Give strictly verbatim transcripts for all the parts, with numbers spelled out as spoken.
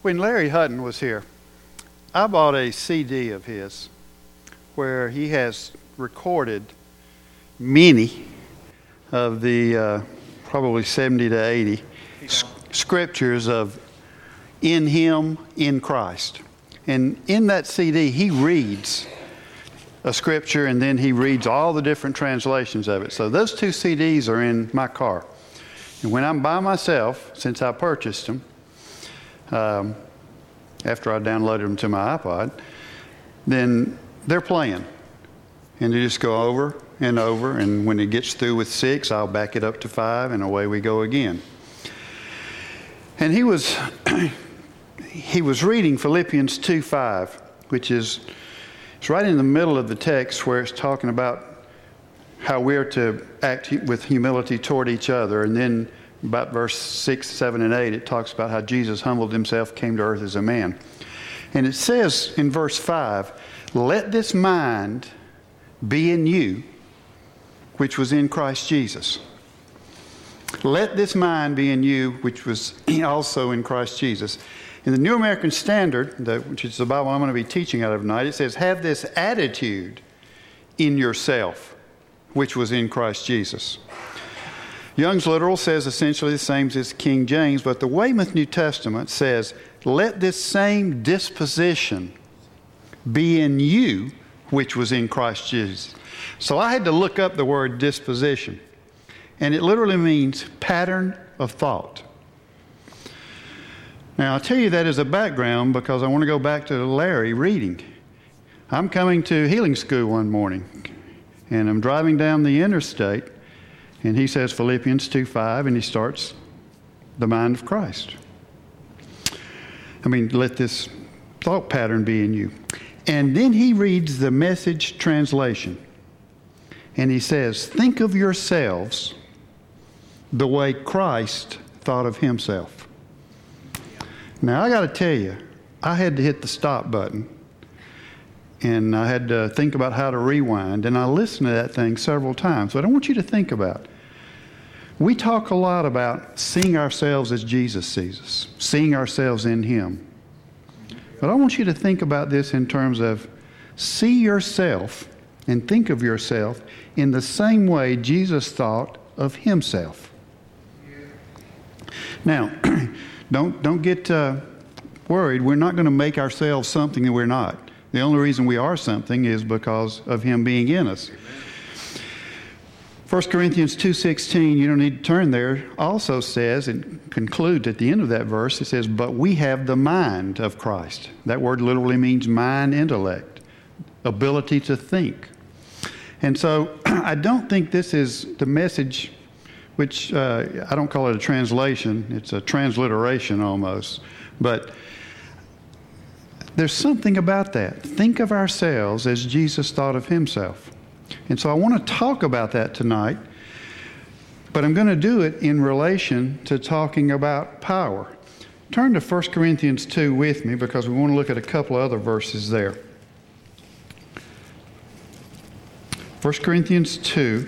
When Larry Hutton was here, I bought a C D of his where he has recorded many of the uh, probably seventy to eighty s- scriptures of in Him, in Christ. And in that C D, he reads a scripture and then he reads all the different translations of it. So those two C Ds are in my car. And when I'm by myself, since I purchased them, um, after I downloaded them to my iPod, then they're playing. And they just go over and over. And when it gets through with six, I'll back it up to five, and away we go again. And he was he was reading Philippians two five, which is it's right in the middle of the text where it's talking about how we're to act with humility toward each other. And then about verse six, seven, and eight, it talks about how Jesus humbled himself, came to earth as a man. And it says in verse five, let this mind be in you, which was in Christ Jesus. Let this mind be in you, which was also in Christ Jesus. In the New American Standard, the, which is the Bible I'm going to be teaching out of tonight, it says, have this attitude in yourself, which was in Christ Jesus. Young's Literal says essentially the same as King James, but the Weymouth New Testament says, let this same disposition be in you, which was in Christ Jesus. So I had to look up the word disposition, and it literally means pattern of thought. Now, I'll tell you that as a background because I want to go back to Larry reading. I'm coming to healing school one morning, and I'm driving down the interstate, and he says Philippians two five, and he starts the mind of Christ. I mean, let this thought pattern be in you. And then he reads the Message translation, and he says, think of yourselves the way Christ thought of himself. Now, I got to tell you, I had to hit the stop button, and I had to think about how to rewind, and I listened to that thing several times. But I want you to think about, we talk a lot about seeing ourselves as Jesus sees us, seeing ourselves in Him. But I want you to think about this in terms of see yourself and think of yourself in the same way Jesus thought of Himself. Now, don't don't get uh, worried. We're not going to make ourselves something that we're not. The only reason we are something is because of Him being in us. First Corinthians two sixteen, you don't need to turn there, also says, and concludes at the end of that verse, it says, but we have the mind of Christ. That word literally means mind, intellect, ability to think. And so I don't think this is the message, which uh, I don't call it a translation, it's a transliteration almost, but there's something about that. Think of ourselves as Jesus thought of Himself. And so I want to talk about that tonight, but I'm going to do it in relation to talking about power. Turn to First Corinthians two with me because we want to look at a couple of other verses there. First Corinthians two,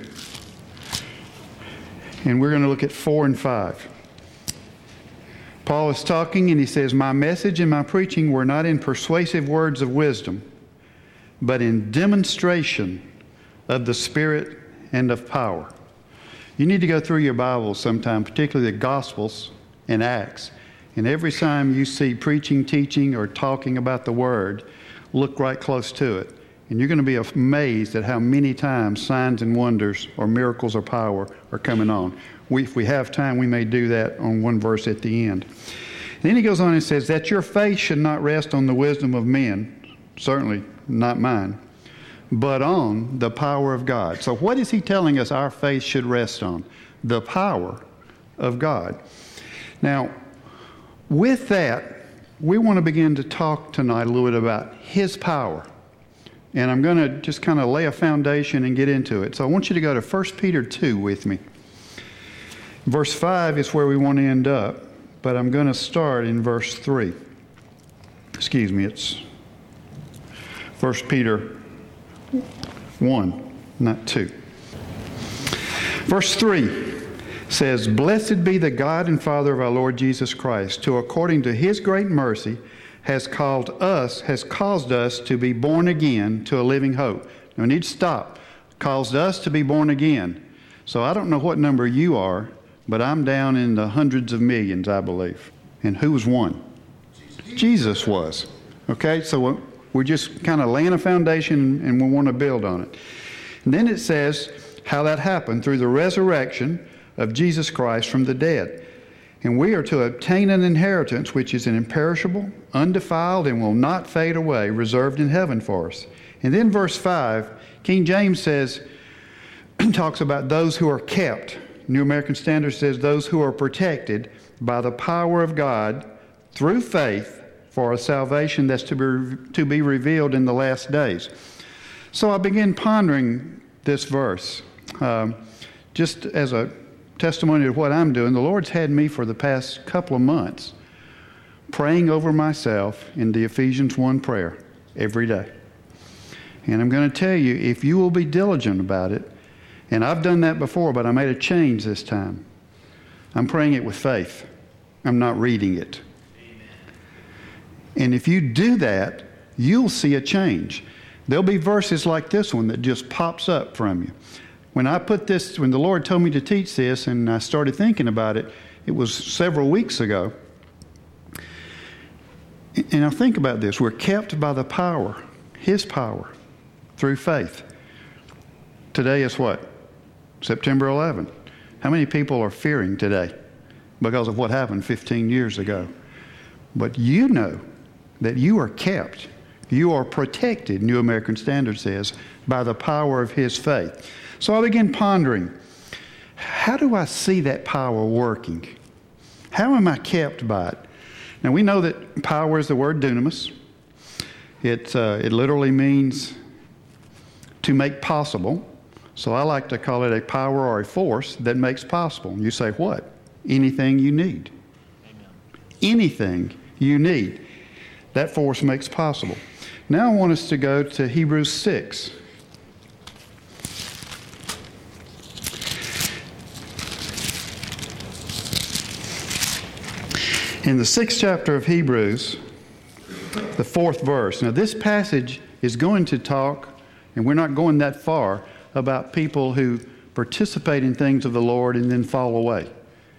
and we're going to look at four and five. Paul is talking and he says, my message and my preaching were not in persuasive words of wisdom, but in demonstration of the Spirit and of power. You need to go through your Bibles sometime, particularly the Gospels and Acts. And every time you see preaching, teaching, or talking about the Word, look right close to it. And you're going to be amazed at how many times signs and wonders or miracles or power are coming on. We, if we have time, we may do that on one verse at the end. And then he goes on and says, that your faith should not rest on the wisdom of men, certainly not mine, but on the power of God. So what is he telling us our faith should rest on? The power of God. Now, with that, we want to begin to talk tonight a little bit about His power. And I'm going to just kind of lay a foundation and get into it. So I want you to go to First Peter two with me. Verse five is where we want to end up, but I'm going to start in verse three. Excuse me, it's First Peter one, not two. Verse three, says, "Blessed be the God and Father of our Lord Jesus Christ, who according to his great mercy has called us, has caused us to be born again to a living hope." Now we need to stop. Caused us to be born again. So I don't know what number you are, but I'm down in the hundreds of millions, I believe. And who was one? Jesus was. Okay, so we're just kind of laying a foundation and we want to build on it. And then it says how that happened through the resurrection of Jesus Christ from the dead. And we are to obtain an inheritance which is an imperishable, undefiled, and will not fade away, reserved in heaven for us. And then verse five, King James says, talks about those who are kept. New American Standard says those who are protected by the power of God through faith for a salvation that's to be, to be revealed in the last days. So I began pondering this verse. Um, just as a testimony of what I'm doing, the Lord's had me for the past couple of months praying over myself in the Ephesians one prayer every day. And I'm going to tell you, if you will be diligent about it, and I've done that before, but I made a change this time. I'm praying it with faith. I'm not reading it. Amen. And if you do that, you'll see a change. There'll be verses like this one that just pops up from you. When I put this, when the Lord told me to teach this and I started thinking about it, it was several weeks ago. And now think about this. We're kept by the power, His power, through faith. Today is what? September eleventh. How many people are fearing today because of what happened fifteen years ago? But you know that you are kept, you are protected, New American Standard says, by the power of His faith. So I began pondering, how do I see that power working? How am I kept by it? Now we know that power is the word dunamis. It, uh, it literally means to make possible. So I like to call it a power or a force that makes possible. And you say, what? Anything you need. Amen. Anything you need. That force makes possible. Now I want us to go to Hebrews six. In the sixth chapter of Hebrews, the fourth verse. Now this passage is going to talk, and we're not going that far, about people who participate in things of the Lord and then fall away.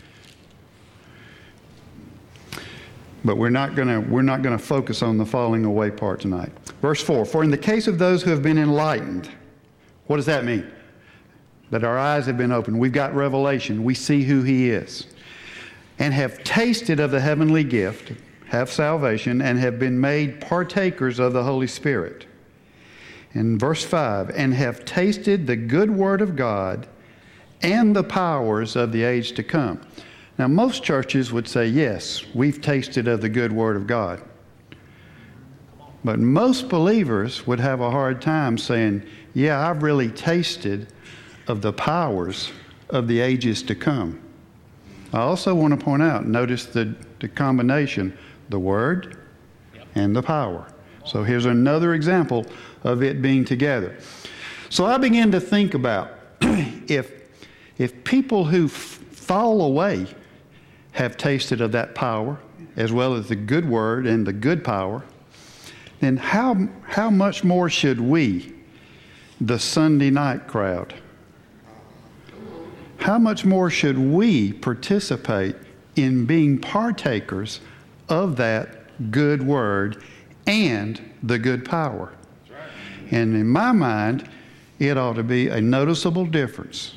But we're not going to we're not going to focus on the falling away part tonight. Verse four, "For in the case of those who have been enlightened," what does that mean? That our eyes have been opened. We've got revelation. We see who He is. "And have tasted of the heavenly gift," have salvation, "and have been made partakers of the Holy Spirit." In verse five, "and have tasted the good word of God and the powers of the age to come." Now, most churches would say, yes, we've tasted of the good word of God. But most believers would have a hard time saying, yeah, I've really tasted of the powers of the ages to come. I also want to point out, notice the, the combination, the word and the power. So here's another example of it being together. So I began to think about if, if people who f- fall away have tasted of that power, as well as the good word and the good power, then how, how much more should we, the Sunday night crowd, how much more should we participate in being partakers of that good word and the good power? And in my mind, it ought to be a noticeable difference.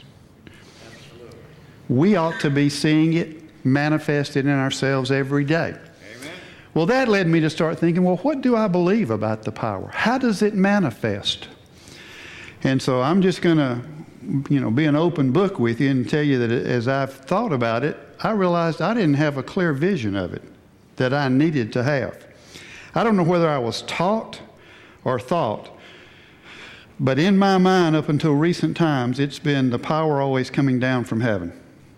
We ought to be seeing it manifested in ourselves every day. Amen. Well, that led me to start thinking, well, what do I believe about the power? How does it manifest? And so I'm just going to, you know, be an open book with you and tell you that as I've thought about it, I realized I didn't have a clear vision of it that I needed to have. I don't know whether I was taught or thought, but in my mind up until recent times, it's been the power always coming down from heaven.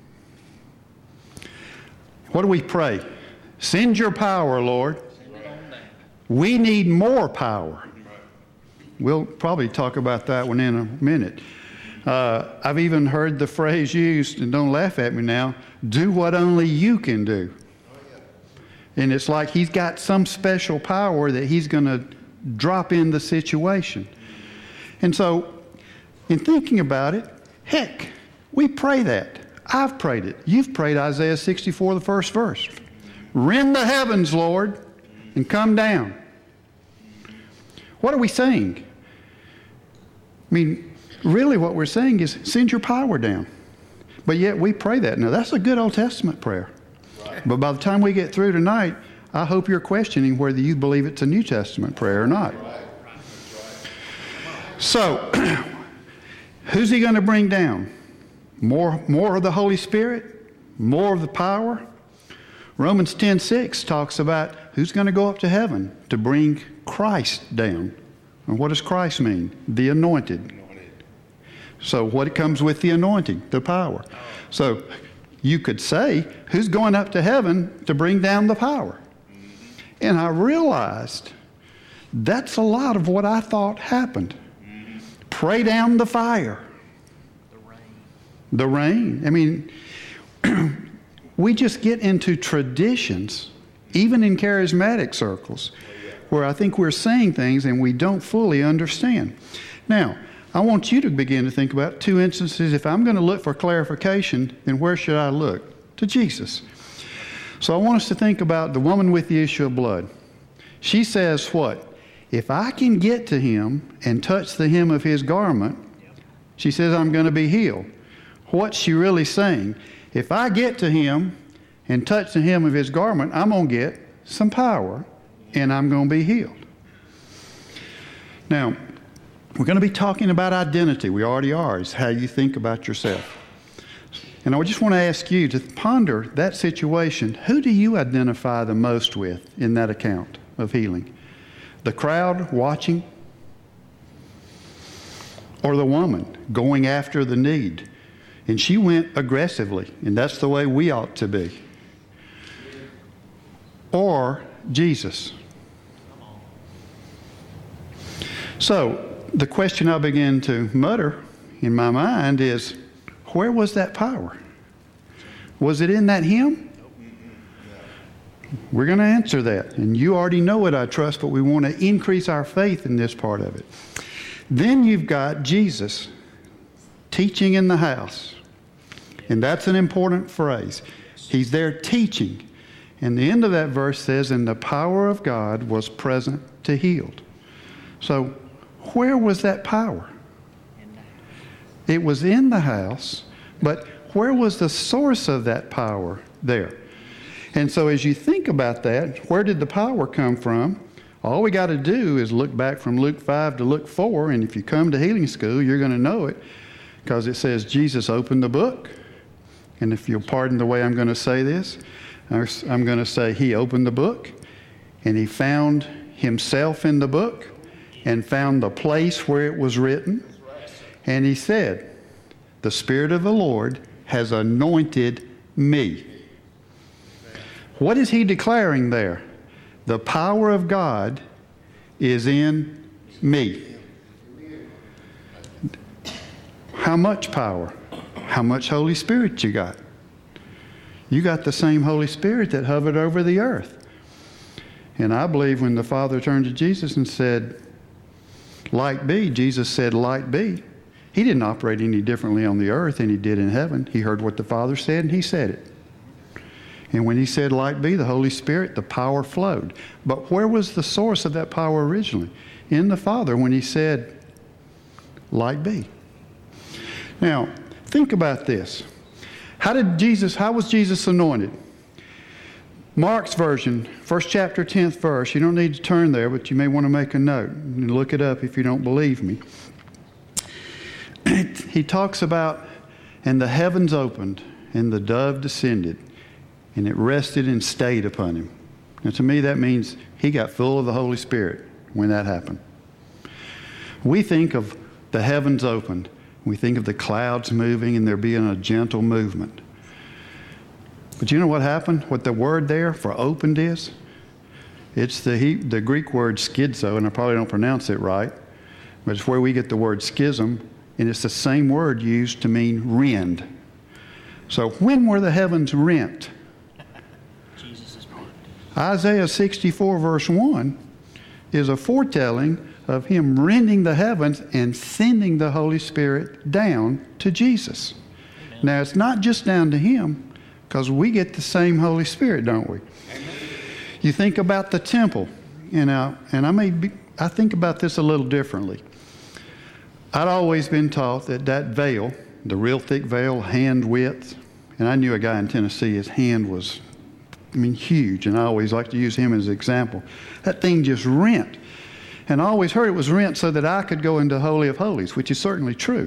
What do we pray? Send your power, Lord. We need more power. We'll probably talk about that one in a minute. Uh, I've even heard the phrase used, and don't laugh at me now, do what only you can do. And it's like he's got some special power that he's going to drop in the situation. And so, in thinking about it, heck, we pray that. I've prayed it. You've prayed Isaiah sixty-four, the first verse. Rend the heavens, Lord, and come down. What are we saying? I mean, really what we're saying is send your power down. But yet we pray that. Now, that's a good Old Testament prayer. Right. But by the time we get through tonight, I hope you're questioning whether you believe it's a New Testament prayer or not. Right. So, who's he going to bring down? More, more of the Holy Spirit? More of the power? Romans ten six talks about who's going to go up to heaven to bring Christ down. And what does Christ mean? The anointed. anointed. So what comes with the anointing? The power. So you could say, who's going up to heaven to bring down the power? Mm-hmm. And I realized that's a lot of what I thought happened. Mm-hmm. Pray down the fire. The rain. The rain. I mean, we just get into traditions, even in charismatic circles, where I think we're saying things and we don't fully understand. Now, I want you to begin to think about two instances. If I'm going to look for clarification, then where should I look? To Jesus. So I want us to think about the woman with the issue of blood. She says what? If I can get to him and touch the hem of his garment, she says I'm going to be healed. What's she really saying? If I get to him and touch the hem of his garment, I'm going to get some power and I'm going to be healed. Now, we're going to be talking about identity. We already are. It's how you think about yourself. And I just want to ask you to ponder that situation. Who do you identify the most with in that account of healing? The crowd watching? Or the woman going after the need? And she went aggressively, and that's the way we ought to be. Or Jesus. So, the question I begin to mutter in my mind is, where was that power? Was it in that hymn? We're going to answer that. And you already know it, I trust, but we want to increase our faith in this part of it. Then you've got Jesus teaching in the house. And that's an important phrase. He's there teaching. And the end of that verse says, and the power of God was present to heal. So, where was that power? It was in the house, but where was the source of that power there? And so as you think about that, where did the power come from? All we got to do is look back from Luke five to Luke four, and if you come to healing school, you're going to know it, because it says Jesus opened the book. And if you'll pardon the way I'm going to say this, I'm going to say he opened the book, and he found himself in the book, and found the place where it was written. And he said, the Spirit of the Lord has anointed me. What is he declaring there? The power of God is in me. How much power? How much Holy Spirit you got? You got the same Holy Spirit that hovered over the earth. And I believe when the Father turned to Jesus and said, light be, Jesus said, light be. He didn't operate any differently on the earth than he did in heaven. He heard what the Father said and he said it. And when he said light be, the Holy Spirit, the power flowed. But where was the source of that power originally? In the Father when he said, light be. Now, think about this. How did Jesus, how was Jesus anointed? Mark's version, first chapter, tenth verse. You don't need to turn there, but you may want to make a note and look it up if you don't believe me. He talks about, and the heavens opened, and the dove descended, and it rested and stayed upon him. Now, to me, that means he got full of the Holy Spirit when that happened. We think of the heavens opened. We think of the clouds moving and there being a gentle movement. But you know what happened? What the word there for opened is? It's the, he, the Greek word schizo, and I probably don't pronounce it right, but it's where we get the word schism. And it's the same word used to mean rend. So when were the heavens rent? Jesus' part. Isaiah sixty-four verse one is a foretelling of him rending the heavens and sending the Holy Spirit down to Jesus. Amen. Now, it's not just down to him, because we get the same Holy Spirit, don't we? Amen. You think about the temple, you know, and I may be, I think about this a little differently. I'd always been taught that that veil, the real thick veil, hand width, and I knew a guy in Tennessee, his hand was, I mean, huge, and I always like to use him as an example. That thing just rent. And I always heard it was rent so that I could go into Holy of Holies, which is certainly true.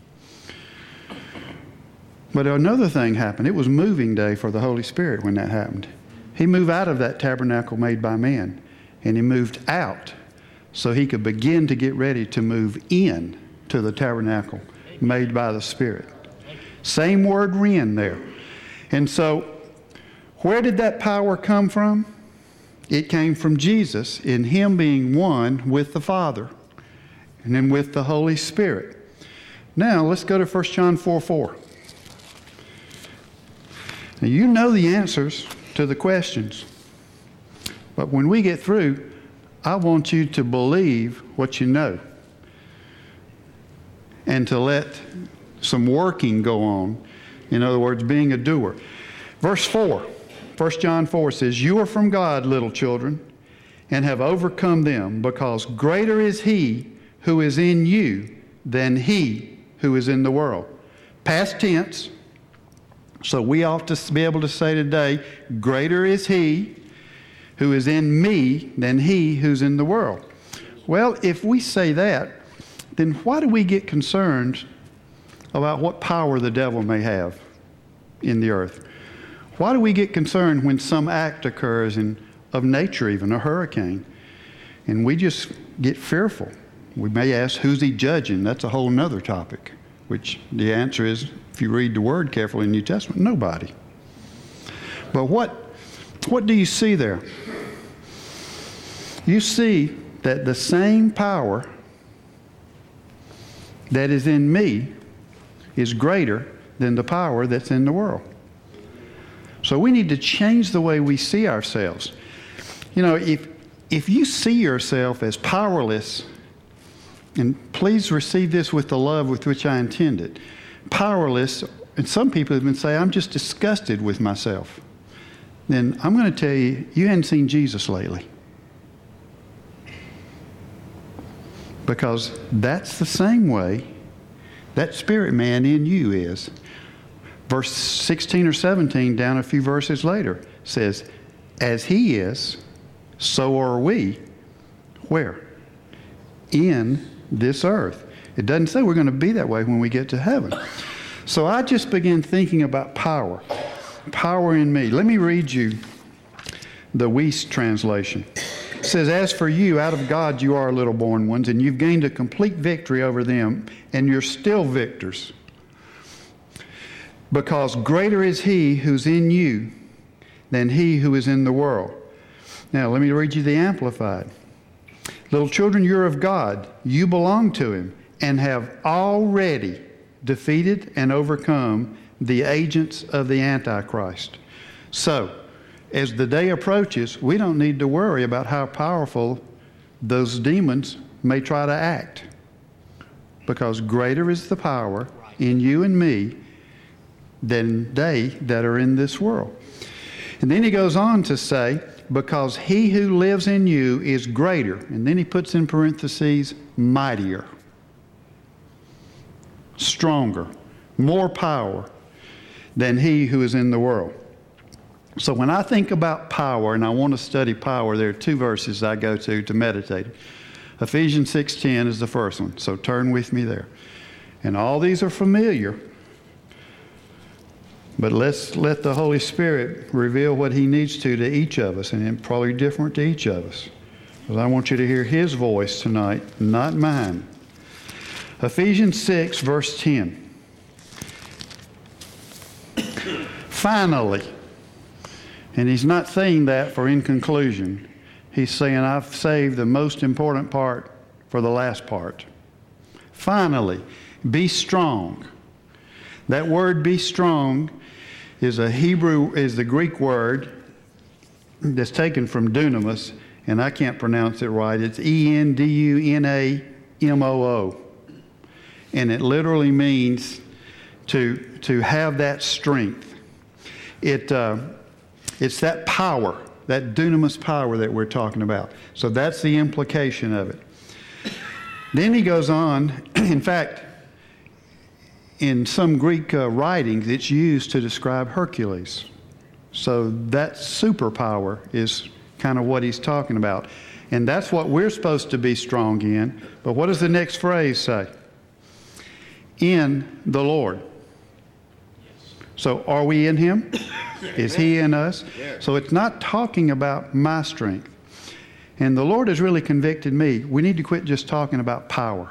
But another thing happened. It was moving day for the Holy Spirit when that happened. He moved out of that tabernacle made by man, and he moved out so he could begin to get ready to move in to the tabernacle made by the Spirit. Same word rend there. And so where did that power come from? It came from Jesus, in him being one with the Father and then with the Holy Spirit. Now, let's go to First John four four. Now, you know the answers to the questions. But when we get through, I want you to believe what you know and to let some working go on. In other words, being a doer. Verse four. First John four says, "You are from God, little children, and have overcome them, because greater is he who is in you than he who is in the world." Past tense. So we ought to be able to say today, greater is he who is in me than he who's in the world. Well, if we say that, then why do we get concerned about what power the devil may have in the earth? Why do we get concerned when some act occurs in, of nature, even a hurricane, and we just get fearful? We may ask, who's he judging? That's a whole nother topic, which the answer is, if you read the Word carefully in the New Testament, nobody. But what, what do you see there? You see that the same power that is in me is greater than the power that's in the world. So we need to change the way we see ourselves. You know, if if you see yourself as powerless, and please receive this with the love with which I intend it, powerless, and some people have been saying, I'm just disgusted with myself, then I'm going to tell you, you hadn't seen Jesus lately. Because that's the same way that spirit man in you is. Verse sixteen or seventeen, down a few verses later, says, as he is, so are we. Where? In this earth. It doesn't say we're going to be that way when we get to heaven. So I just began thinking about power. Power in me. Let me read you the Weiss translation. It says, as for you, out of God you are little born ones, and you've gained a complete victory over them, and you're still victors. Because greater is he who's in you than he who is in the world. Now, let me read you the Amplified. Little children, you're of God. You belong to him and have already defeated and overcome the agents of the Antichrist. So, as the day approaches, we don't need to worry about how powerful those demons may try to act. Because greater is the power in you and me than they that are in this world. And then he goes on to say, because he who lives in you is greater. And then he puts in parentheses, mightier, stronger, more power than he who is in the world. So when I think about power, and I want to study power, there are two verses I go to to meditate. Ephesians six ten is the first one, so turn with me there. And all these are familiar, but let's let the Holy Spirit reveal what he needs to to each of us, and it's probably different to each of us. Because I want you to hear his voice tonight, not mine. Ephesians six, verse ten. Finally, and he's not saying that for in conclusion. He's saying, I've saved the most important part for the last part. Finally, Be strong. That word be strong is a Hebrew, is the Greek word that's taken from dunamis, and I can't pronounce it right. It's E N D U N A M O O. And it literally means to, to have that strength. It, uh, it's that power, that dunamis power that we're talking about. So that's the implication of it. Then he goes on, in fact, in some Greek uh, writings, it's used to describe Hercules. So that superpower is kind of what he's talking about. And that's what we're supposed to be strong in. But what does the next phrase say? In the Lord. So are we in him? Is he in us? So it's not talking about my strength. And the Lord has really convicted me. We need to quit just talking about power.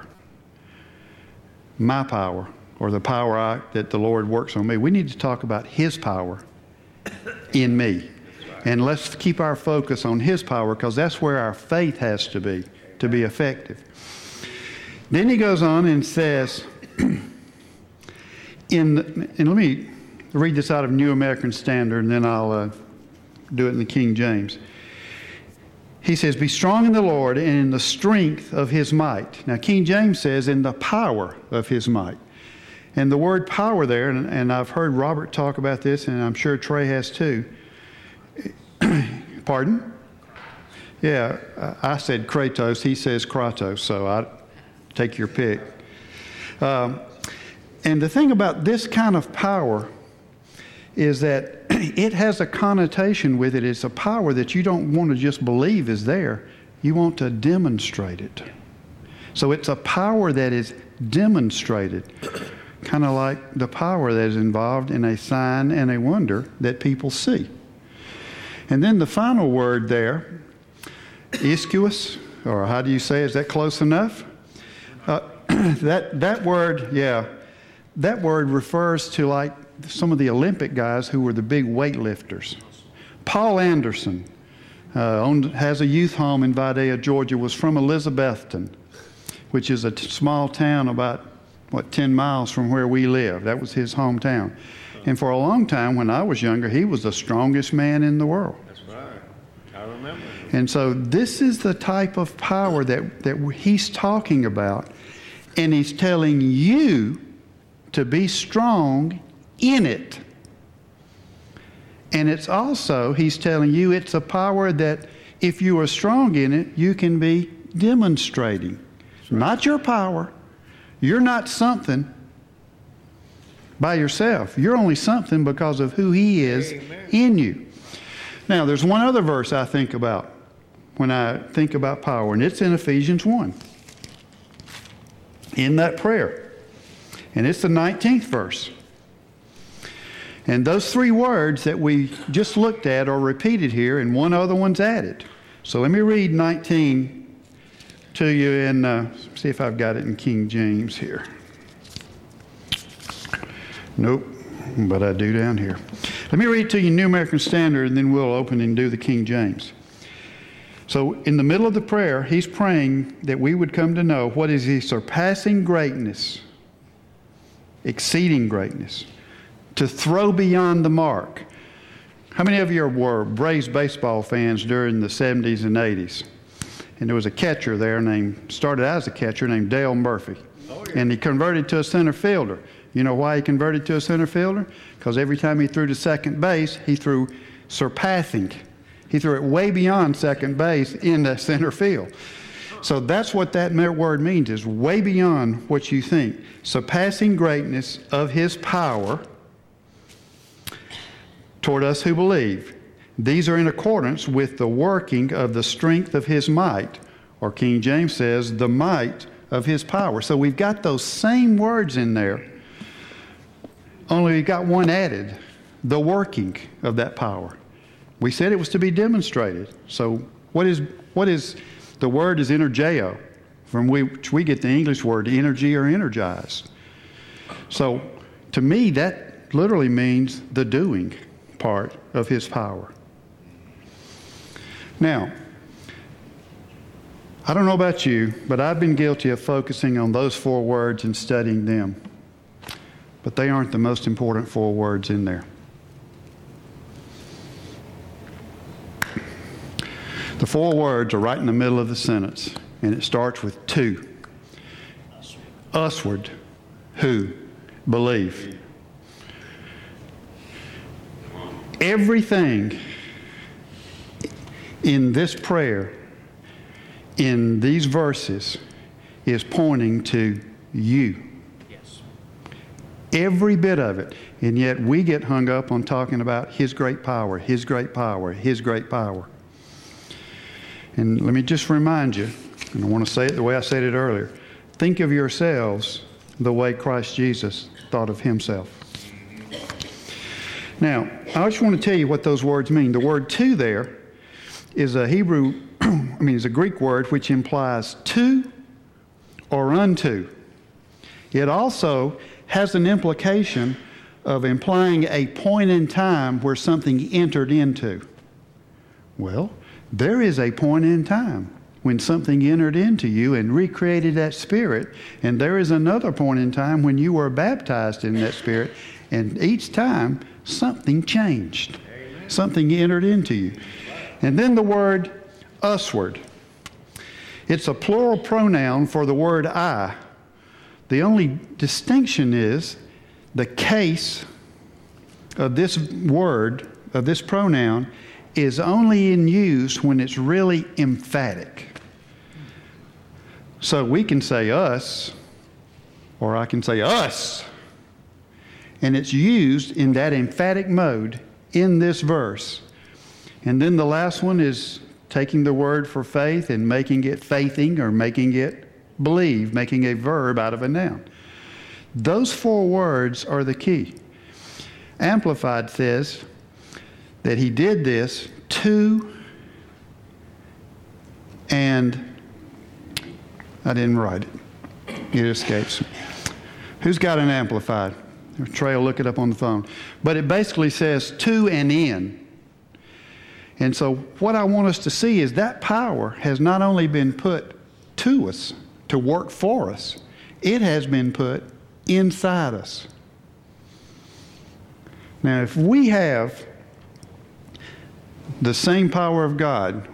My power, or the power I, that the Lord works on me. We need to talk about his power in me. And let's keep our focus on his power, because that's where our faith has to be, to be effective. Then he goes on and says, in, and let me read this out of New American Standard, and then I'll uh, do it in the King James. He says, be strong in the Lord and in the strength of his might. Now, King James says, in the power of his might. And the word power there, and, and I've heard Robert talk about this, and I'm sure Trey has too. Pardon? Yeah, I said Kratos. He says Kratos, so I take your pick. Um, and the thing about this kind of power is that it has a connotation with it. It's a power that you don't want to just believe is there. You want to demonstrate it. So it's a power that is demonstrated, kind of like the power that is involved in a sign and a wonder that people see. And then the final word there, ischios, or how do you say, is that close enough? Uh, that, that word, yeah, that word refers to like some of the Olympic guys who were the big weightlifters. Paul Anderson uh, owned, has a youth home in Vidalia, Georgia, was from Elizabethton, which is a t- small town about, what, ten miles from where we live. That was his hometown. And for a long time, when I was younger, he was the strongest man in the world. That's right. I remember. And so this is the type of power that, that he's talking about. And he's telling you to be strong in it. And it's also, he's telling you, it's a power that if you are strong in it, you can be demonstrating. Not your power. You're not something by yourself. You're only something because of who he is Amen. In you. Now, there's one other verse I think about when I think about power, and it's in Ephesians one. In that prayer. And it's the nineteenth verse. And those three words that we just looked at are repeated here, and one other one's added. So let me read nineteen to you, and uh, see if I've got it in King James here. Nope, but I do down here. Let me read to you New American Standard, and then we'll open and do the King James. So in the middle of the prayer, he's praying that we would come to know what is the surpassing greatness, exceeding greatness, to throw beyond the mark. How many of you were Braves baseball fans during the seventies and eighties? And there was a catcher there named, started out as a catcher named Dale Murphy. Oh, yeah. And he converted to a center fielder. You know why he converted to a center fielder? Because every time he threw to second base, he threw surpassing. He threw it way beyond second base in the center field. So that's what that word means, is way beyond what you think. Surpassing greatness of his power toward us who believe. These are in accordance with the working of the strength of his might, or King James says, the might of his power. So we've got those same words in there, only we've got one added, the working of that power. We said it was to be demonstrated. So what is, what is, the word is energeo, from which we get the English word energy or energized. So to me, that literally means the doing part of his power. Now, I don't know about you, but I've been guilty of focusing on those four words and studying them. But they aren't the most important four words in there. The four words are right in the middle of the sentence, and it starts with two. Usward, who believe. Everything in this prayer, in these verses, is pointing to you. Yes. Every bit of it. And yet we get hung up on talking about His great power, His great power, His great power. And let me just remind you, and I want to say it the way I said it earlier, think of yourselves the way Christ Jesus thought of Himself. Now, I just want to tell you what those words mean. The word to there is a Hebrew, I mean, it's a Greek word which implies to or unto. It also has an implication of implying a point in time where something entered into. Well, there is a point in time when something entered into you and recreated that spirit, and there is another point in time when you were baptized in that spirit, and each time something changed. Amen. Something entered into you. And then the word usward. It's a plural pronoun for the word I. The only distinction is the case of this word, of this pronoun, is only in use when it's really emphatic. So we can say us, or I can say us. And it's used in that emphatic mode in this verse. And then the last one is taking the word for faith and making it faithing, or making it believe, making a verb out of a noun. Those four words are the key. Amplified says that he did this to, and I didn't write it. It escapes me. Who's got an Amplified? Trey will look it up on the phone. But it basically says to and in. And so what I want us to see is that power has not only been put to us to work for us, it has been put inside us. Now, if we have the same power of God,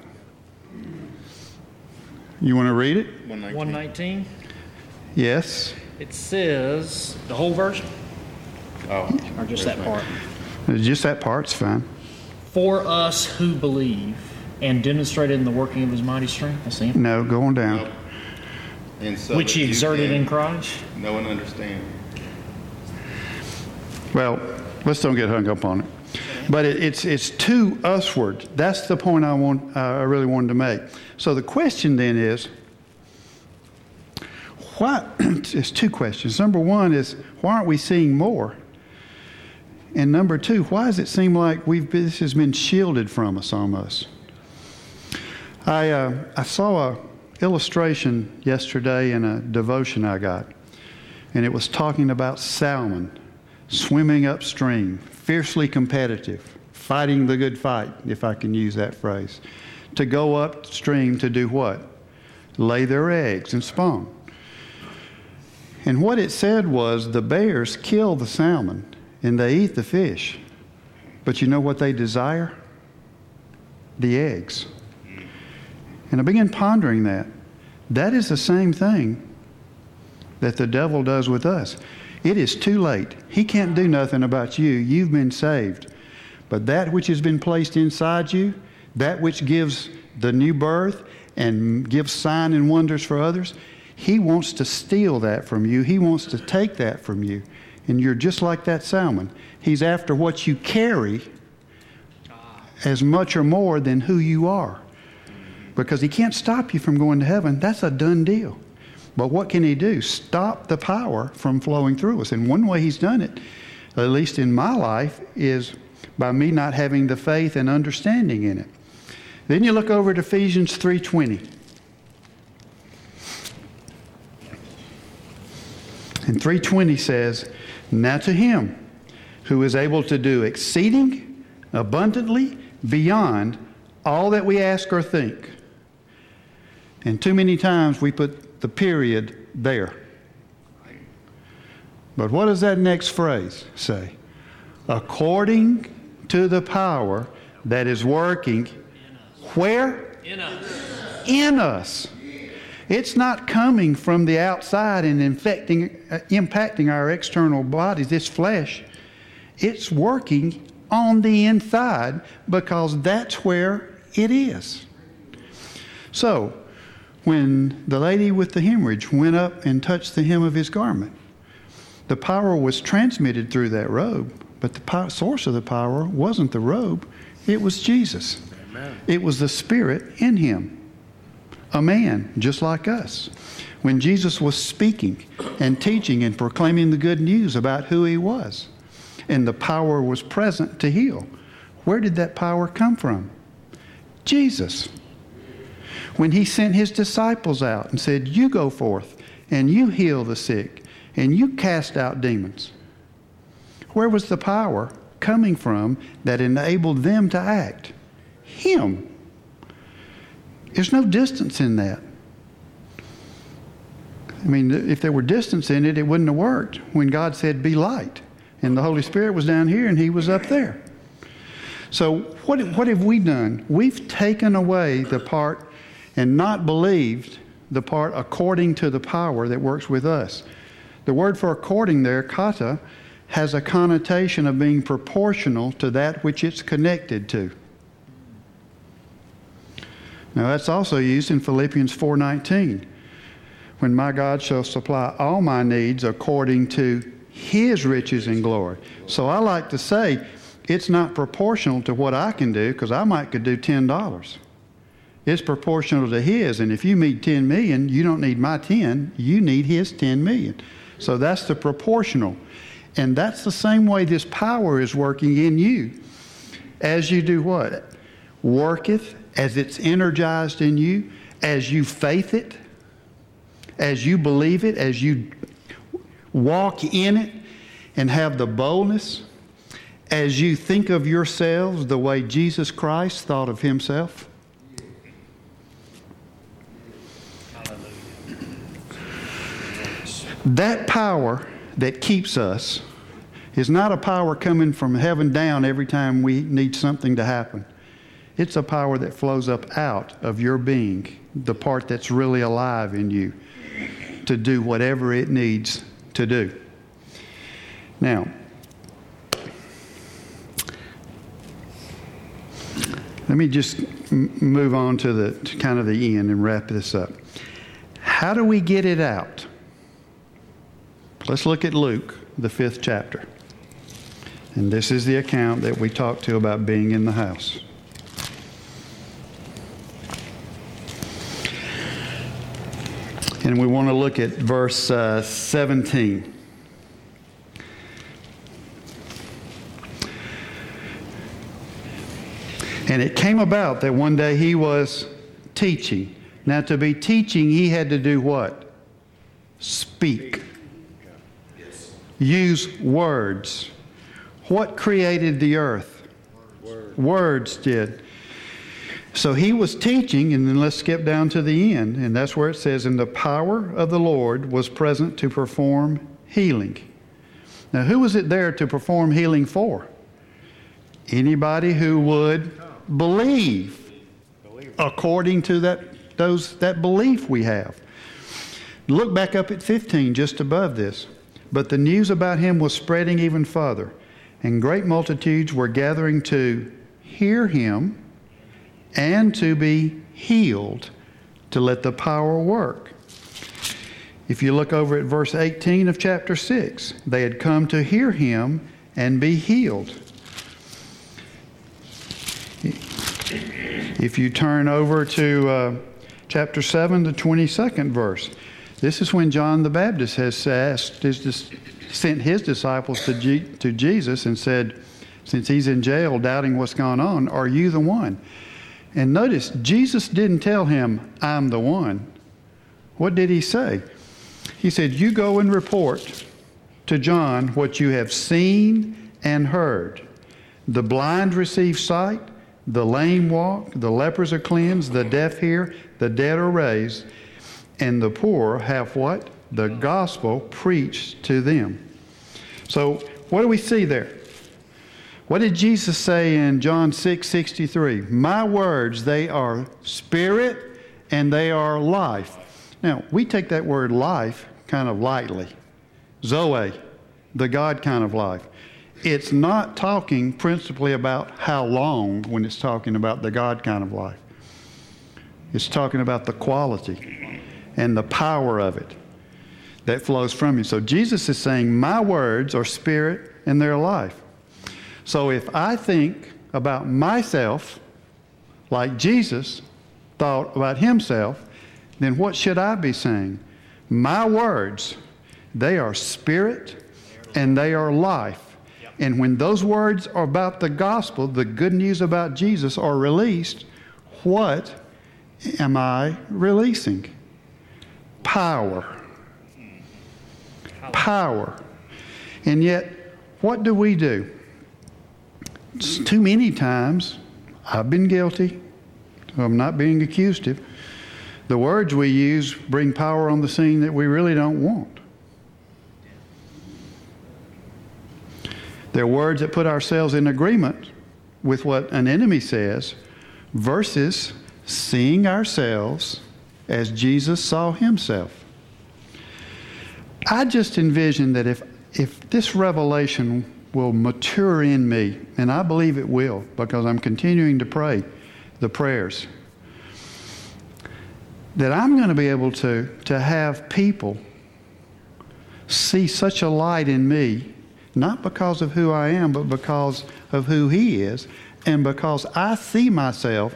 you want to read it? one nineteen. Yes. It says, the whole verse? Oh. Or just that part? Just that part's fine. For us who believe, and demonstrated in the working of His mighty strength. That's it. No, go on down. Nope. And so Which that He you exerted can in Christ. know and understand. Well, let's don't get hung up on it. But it, it's it's to usward. That's the point I want. Uh, I really wanted to make. So the question then is, why? It's two questions. Number one is, why aren't we seeing more? And number two, why does it seem like we've been, this has been shielded from us almost? I uh, I saw a illustration yesterday in a devotion I got, and it was talking about salmon swimming upstream, fiercely competitive, fighting the good fight, if I can use that phrase, to go upstream to do what? Lay their eggs and spawn. And what it said was the bears kill the salmon and they eat the fish. But you know what they desire? The eggs. And I began pondering that. That is the same thing that the devil does with us. It is too late. He can't do nothing about you. You've been saved. But that which has been placed inside you, that which gives the new birth and gives sign and wonders for others, he wants to steal that from you. He wants to take that from you. And you're just like that salmon. He's after what you carry as much or more than who you are. Because he can't stop you from going to heaven. That's a done deal. But what can he do? Stop the power from flowing through us. And one way he's done it, at least in my life, is by me not having the faith and understanding in it. Then you look over at Ephesians three twenty. And three twenty says, now to him who is able to do exceeding abundantly beyond all that we ask or think. And too many times we put the period there. But what does that next phrase say? According to the power that is working where? In us. In us. It's not coming from the outside and infecting, uh, impacting our external bodies, this flesh. It's working on the inside because that's where it is. So, when the lady with the hemorrhage went up and touched the hem of his garment, the power was transmitted through that robe, but the power, source of the power wasn't the robe, it was Jesus. Amen. It was the Spirit in him, a man just like us. When Jesus was speaking and teaching and proclaiming the good news about who he was, and the power was present to heal, where did that power come from? Jesus. When he sent his disciples out and said, you go forth and you heal the sick and you cast out demons, where was the power coming from that enabled them to act? Him. There's no distance in that. I mean, if there were distance in it, it wouldn't have worked when God said, be light. And the Holy Spirit was down here and he was up there. So what, what have we done? We've taken away the part and not believed the part according to the power that works with us. The word for according there, kata, has a connotation of being proportional to that which it's connected to. Now that's also used in Philippians four nineteen. When my God shall supply all my needs according to his riches and glory. So I like to say it's not proportional to what I can do, because I might could do ten dollars. It's proportional to his, and if you need ten million, you don't need my ten, you need his ten million. So that's the proportional. And that's the same way this power is working in you. As you do what? Worketh, as it's energized in you, as you faith it, as you believe it, as you walk in it and have the boldness, as you think of yourselves the way Jesus Christ thought of himself. That power that keeps us is not a power coming from heaven down every time we need something to happen. It's a power that flows up out of your being, the part that's really alive in you, to do whatever it needs to do. Now, let me just m- move on to the to kind of the end and wrap this up. How do we get it out? Let's look at Luke, the fifth chapter. And this is the account that we talked to about being in the house. And we want to look at verse uh, seventeen. And it came about that one day he was teaching. Now, to be teaching, he had to do what? Speak. Use words. What created the earth? Words. Words did. So he was teaching, and then let's skip down to the end, and that's where it says, and the power of the Lord was present to perform healing. Now, who was it there to perform healing for? Anybody who would believe according to that those that belief we have. Look back up at fifteen, just above this. But the news about him was spreading even further, and great multitudes were gathering to hear him and to be healed, to let the power work. If you look over at verse eighteen of chapter six, they had come to hear him and be healed. If you turn over to uh, chapter seven, the twenty-second verse, this is when John the Baptist has asked his, sent his disciples to, G, to Jesus and said, since he's in jail doubting what's gone on, are you the one? And notice, Jesus didn't tell him, I'm the one. What did he say? He said, you go and report to John what you have seen and heard. The blind receive sight, The lame walk, the lepers are cleansed, the deaf hear, the dead are raised, and the poor have what? The gospel preached to them. So what do we see there? What did Jesus say in John six sixty-three? My words, they are spirit and they are life. Now, we take that word life kind of lightly. Zoe, the God kind of life. It's not talking principally about how long when it's talking about the God kind of life. It's talking about the quality and the power of it that flows from you. So Jesus is saying, my words are spirit and they're life. So if I think about myself like Jesus thought about himself, then what should I be saying? My words, they are spirit and they are life. And when those words are about the gospel, the good news about Jesus are released, what am I releasing? Power. Power. And yet, what do we do? Too many times, I've been guilty. I'm not being accused. The words we use bring power on the scene that we really don't want. They're words that put ourselves in agreement with what an enemy says versus seeing ourselves as Jesus saw himself. I just envision that if, if this revelation will mature in me, and I believe it will because I'm continuing to pray the prayers, that I'm going to be able to, to have people see such a light in me, not because of who I am, but because of who he is, and because I see myself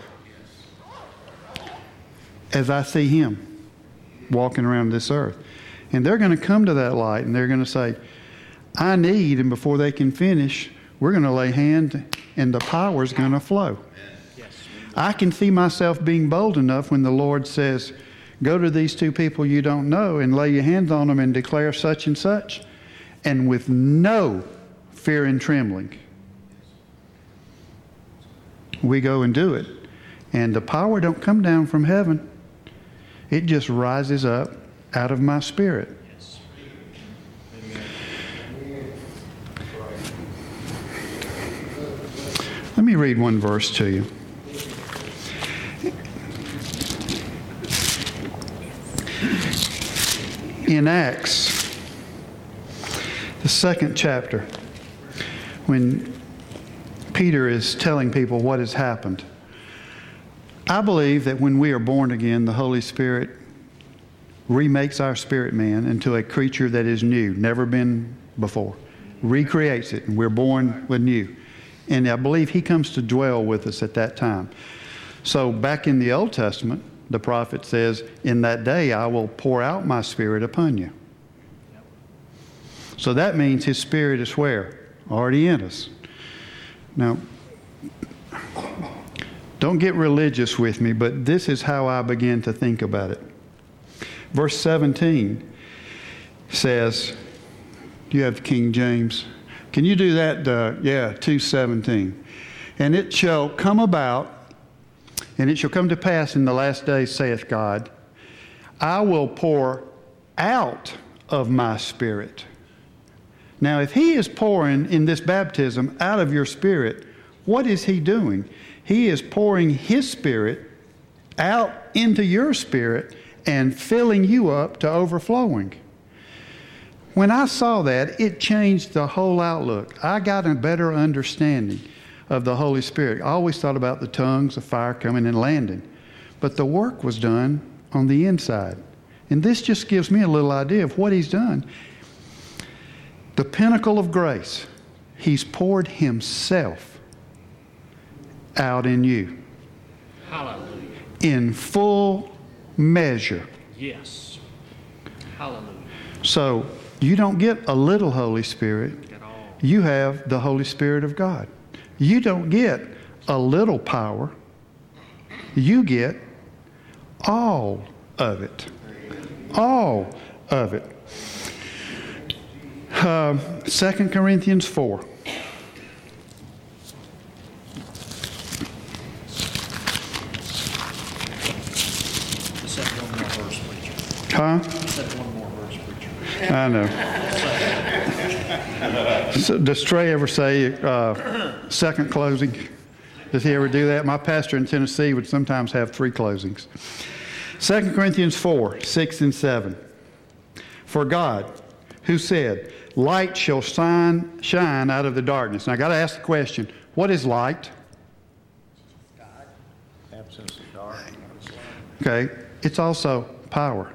as I see him walking around this earth. And they're going to come to that light, and they're going to say, I need, and before they can finish, we're going to lay hands, and the power is going to flow. I can see myself being bold enough when the Lord says, go to these two people you don't know and lay your hands on them and declare such and such. And with no fear and trembling, we go and do it. And the power don't come down from heaven. It just rises up out of my spirit. Let me read one verse to you. In Acts, the second chapter, when Peter is telling people what has happened, I believe that when we are born again, the Holy Spirit remakes our spirit man into a creature that is new, never been before, recreates it, and we're born with new. And I believe he comes to dwell with us at that time. So back in the Old Testament, the prophet says, in that day I will pour out my spirit upon you. So that means his spirit is where? Already in us. Now, don't get religious with me, but this is how I begin to think about it. Verse seventeen says, do you have King James? Can you do that? Uh, yeah, two seventeen. And it shall come about, and it shall come to pass in the last days, saith God, I will pour out of my spirit. Now, if he is pouring in this baptism out of your spirit, what is he doing? He is pouring his spirit out into your spirit and filling you up to overflowing. When I saw that, it changed the whole outlook. I got a better understanding of the Holy Spirit. I always thought about the tongues of fire coming and landing. But the work was done on the inside. And this just gives me a little idea of what he's done. The pinnacle of grace, he's poured himself out in you. Hallelujah. In full measure. Yes. Hallelujah. So you don't get a little Holy Spirit. At all. You have the Holy Spirit of God. You don't get a little power. You get all of it. All of it. Uh, Second Corinthians four. Huh? Said one more verse, preacher. I know. So, does Trey ever say uh, second closing? Does he ever do that? My pastor in Tennessee would sometimes have three closings. Second Corinthians four, six and seven. For God, who said, light shall shine, shine out of the darkness. Now I got to ask the question, what is light? Absence of dark. Okay, it's also power.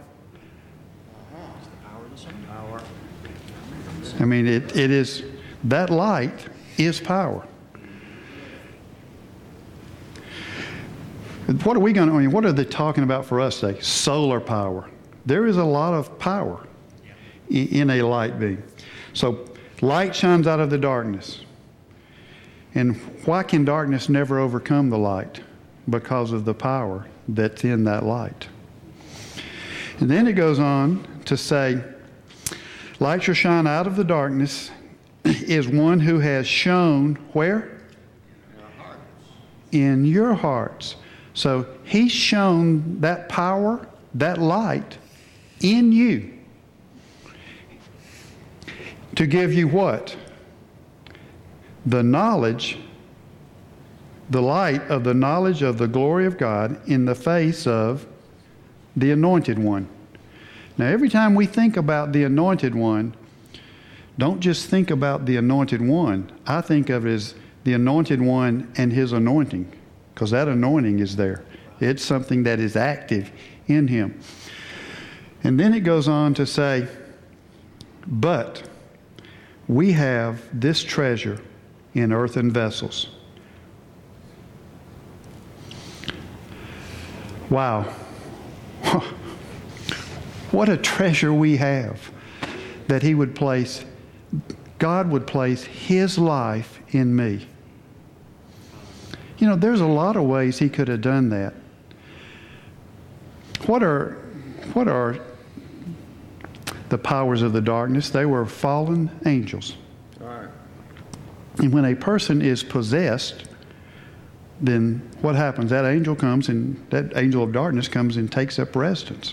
Power. I mean, it, it is, that light is power. What are we going to, I mean, what are they talking about for us today? Solar power. There is a lot of power in, in a light beam. So light shines out of the darkness. And why can darkness never overcome the light? Because of the power that's in that light. And then it goes on to say, light shall shine out of the darkness is one who has shone where? In your hearts. So he's shown that power, that light in you to give you what? The knowledge, the light of the knowledge of the glory of God in the face of the Anointed One. Now, every time we think about the Anointed One, don't just think about the Anointed One. I think of it as the Anointed One and His anointing, because that anointing is there. It's something that is active in Him. And then it goes on to say, but we have this treasure in earthen vessels. Wow. What a treasure we have that He would place, God would place His life in me. You know, there's a lot of ways He could have done that. What are, what are the powers of the darkness? They were fallen angels. All right. And when a person is possessed, then what happens? That angel comes and that angel of darkness comes and takes up residence.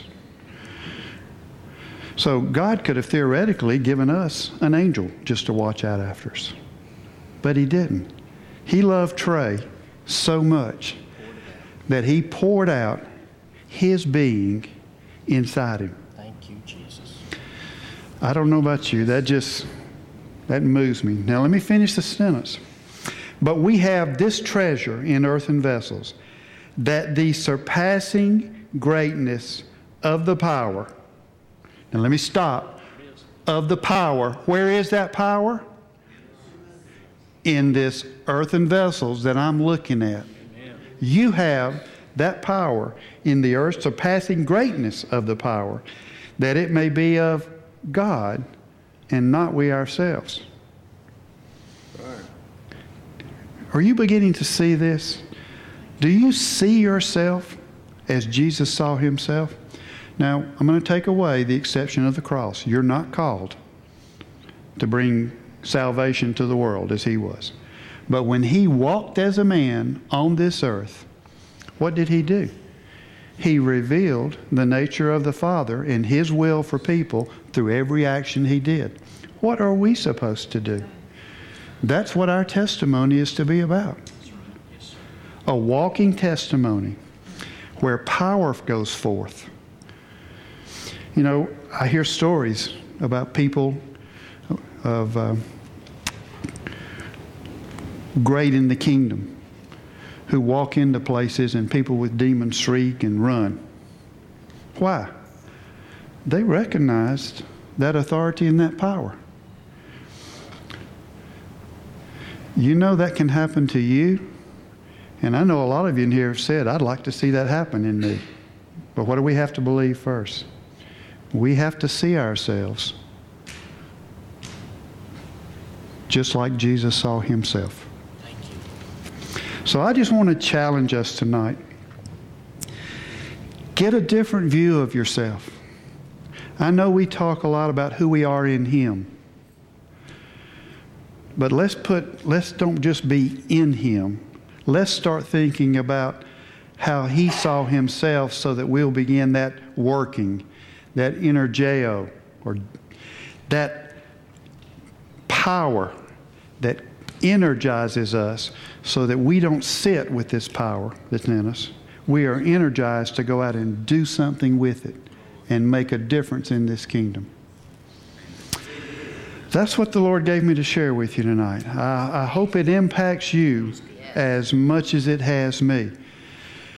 So God could have theoretically given us an angel just to watch out after us. But He didn't. He loved Trey so much that He poured out His being inside him. Thank you, Jesus. I don't know about you. That just, that moves me. Now let me finish the sentence. But we have this treasure in earthen vessels, that the surpassing greatness of the power. Now let me stop. Of the power. Where is that power? In this earthen vessels that I'm looking at. Amen. You have that power in the earth, surpassing greatness of the power, that it may be of God and not we ourselves. Right. Are you beginning to see this? Do you see yourself as Jesus saw Himself? Now, I'm going to take away the exception of the cross. You're not called to bring salvation to the world as He was. But when He walked as a man on this earth, what did He do? He revealed the nature of the Father and His will for people through every action He did. What are we supposed to do? That's what our testimony is to be about. A walking testimony where power goes forth. You know, I hear stories about people of uh, great in the kingdom who walk into places and people with demons shriek and run. Why? They recognized that authority and that power. You know that can happen to you. And I know a lot of you in here have said, I'd like to see that happen in me. But what do we have to believe first? We have to see ourselves just like Jesus saw Himself. Thank you. So I just want to challenge us tonight. Get a different view of yourself. I know we talk a lot about who we are in Him. But let's put, let's don't just be in Him. Let's start thinking about how He saw Himself so that we'll begin that working, that energeo, or that power that energizes us so that we don't sit with this power that's in us. We are energized to go out and do something with it and make a difference in this kingdom. That's what the Lord gave me to share with you tonight. I, I hope it impacts you as much as it has me.